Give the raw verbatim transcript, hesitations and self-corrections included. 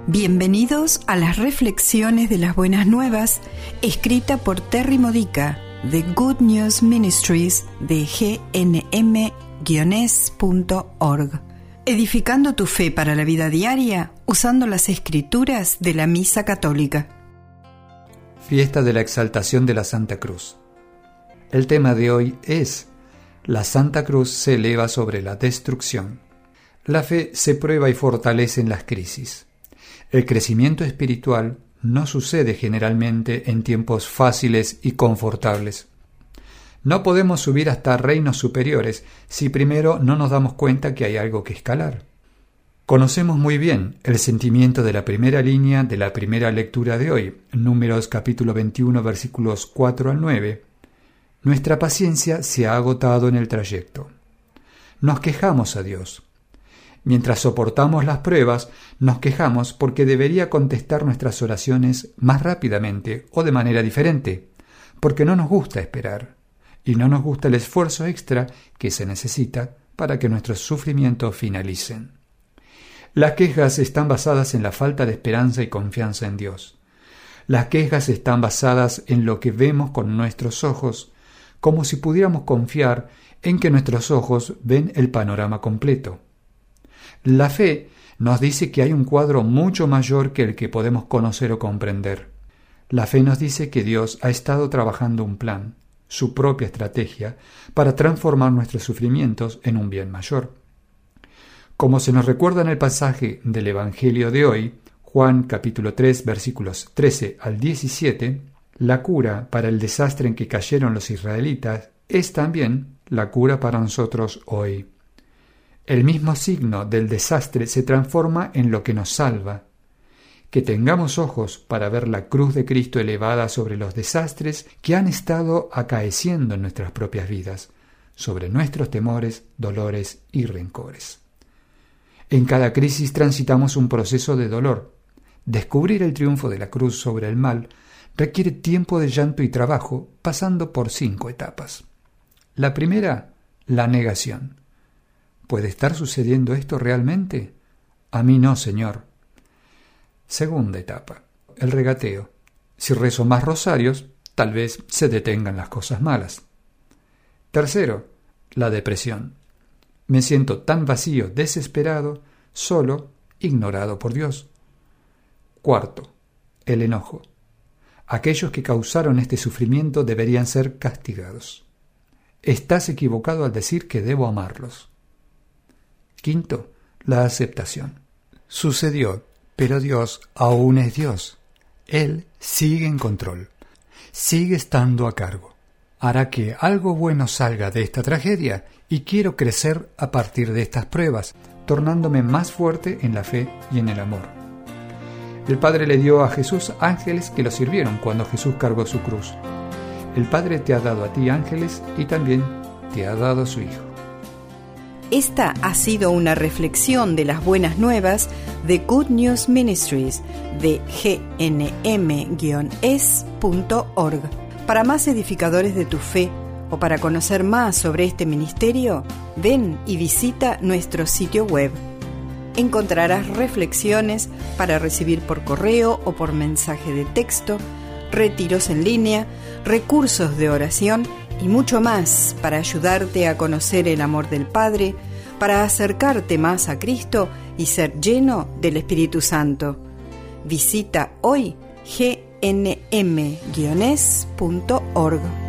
Bienvenidos a las reflexiones de las buenas nuevas, escrita por Terry Modica, de Good News Ministries de G N M S punto org. Edificando tu fe para la vida diaria, usando las escrituras de la Misa Católica. Fiesta de la Exaltación de la Santa Cruz. El tema de hoy es: la Santa Cruz se eleva sobre la destrucción. La fe se prueba y fortalece en las crisis. El crecimiento espiritual no sucede generalmente en tiempos fáciles y confortables. No podemos subir hasta reinos superiores si primero no nos damos cuenta que hay algo que escalar. Conocemos muy bien el sentimiento de la primera línea de la primera lectura de hoy, Números capítulo veintiuno, versículos cuatro al nueve. Nuestra paciencia se ha agotado en el trayecto. Nos quejamos a Dios. Mientras soportamos las pruebas, nos quejamos porque debería contestar nuestras oraciones más rápidamente o de manera diferente, porque no nos gusta esperar, y no nos gusta el esfuerzo extra que se necesita para que nuestros sufrimientos finalicen. Las quejas están basadas en la falta de esperanza y confianza en Dios. Las quejas están basadas en lo que vemos con nuestros ojos, como si pudiéramos confiar en que nuestros ojos ven el panorama completo. La fe nos dice que hay un cuadro mucho mayor que el que podemos conocer o comprender. La fe nos dice que Dios ha estado trabajando un plan, su propia estrategia, para transformar nuestros sufrimientos en un bien mayor. Como se nos recuerda en el pasaje del Evangelio de hoy, Juan capítulo tres, versículos trece al diecisiete, la cura para el desastre en que cayeron los israelitas es también la cura para nosotros hoy. El mismo signo del desastre se transforma en lo que nos salva. Que tengamos ojos para ver la cruz de Cristo elevada sobre los desastres que han estado acaeciendo en nuestras propias vidas, sobre nuestros temores, dolores y rencores. En cada crisis transitamos un proceso de dolor. Descubrir el triunfo de la cruz sobre el mal requiere tiempo de llanto y trabajo, pasando por cinco etapas. La primera, la negación. ¿Puede estar sucediendo esto realmente? A mí no, Señor. Segunda etapa, el regateo. Si rezo más rosarios, tal vez se detengan las cosas malas. Tercero, la depresión. Me siento tan vacío, desesperado, solo, ignorado por Dios. Cuarto, el enojo. Aquellos que causaron este sufrimiento deberían ser castigados. Estás equivocado al decir que debo amarlos. Quinto, la aceptación. Sucedió, pero Dios aún es Dios. Él sigue en control, sigue estando a cargo. Hará que algo bueno salga de esta tragedia y quiero crecer a partir de estas pruebas, tornándome más fuerte en la fe y en el amor. El Padre le dio a Jesús ángeles que lo sirvieron cuando Jesús cargó su cruz. El Padre te ha dado a ti ángeles y también te ha dado a su Hijo. Esta ha sido una reflexión de las buenas nuevas de Good News Ministries de G N M S punto org. Para más edificadores de tu fe o para conocer más sobre este ministerio, ven y visita nuestro sitio web. Encontrarás reflexiones para recibir por correo o por mensaje de texto, retiros en línea, recursos de oración y mucho más para ayudarte a conocer el amor del Padre, para acercarte más a Cristo y ser lleno del Espíritu Santo. Visita hoy G N M S punto org.